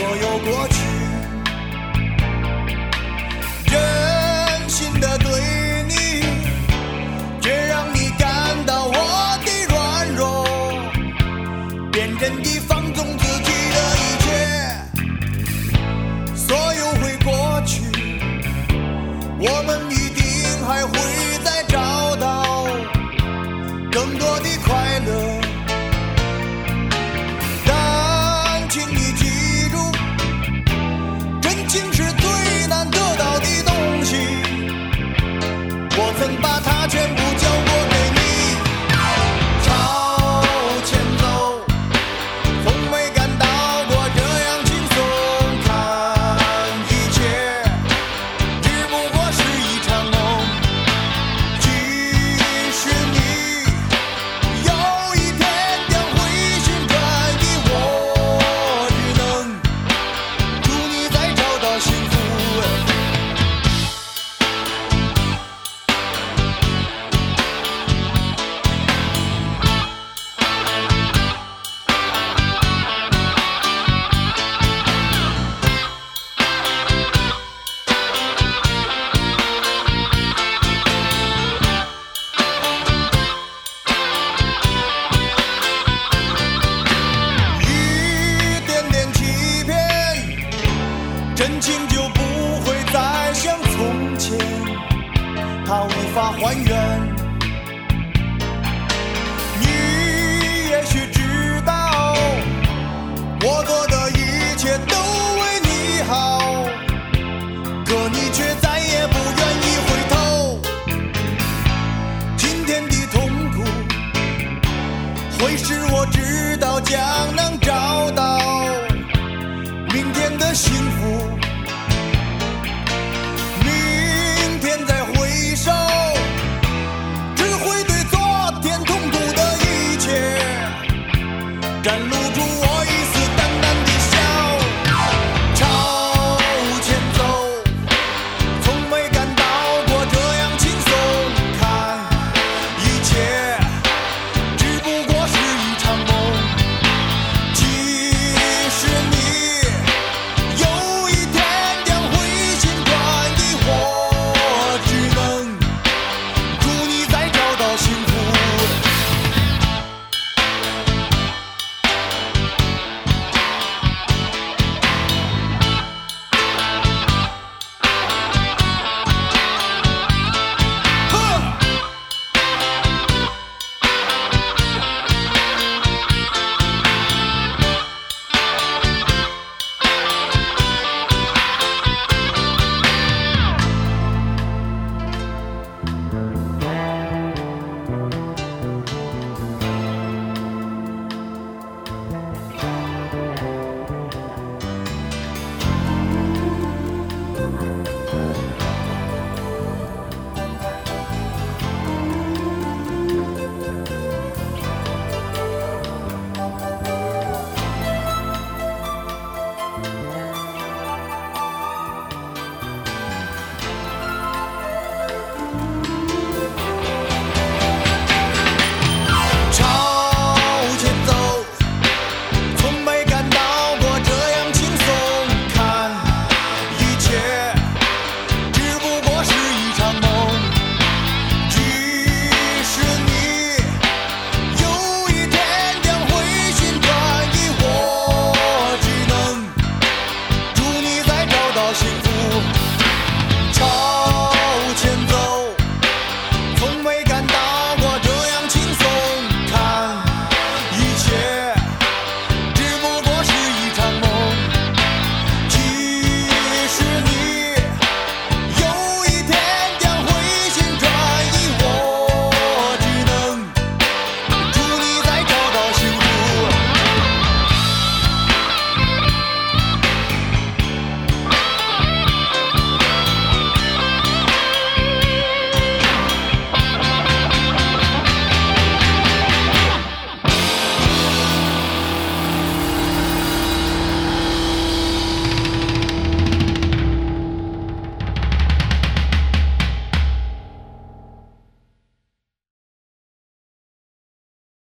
所有过去，真心的对你，却让你感到我的软弱，辨真地放纵自己的一切，所有会过去，我们一定还会再找到更多的快乐。但请你记住，真情是最难得到的东西，我曾把它全部交过给你，朝前走，从没感到过这样轻松，看一切只不过是一场梦，其实你有一天将会旋转的，我只能祝你再找到幸福。一点点欺骗，真情就不会再像从前，它无法还原。你也许知道，我做的一切都为你好，可你却再也不愿意回头。今天的痛苦，会使我知道将能找到明天的幸福。明天再回首，只会对昨天痛苦的一切展露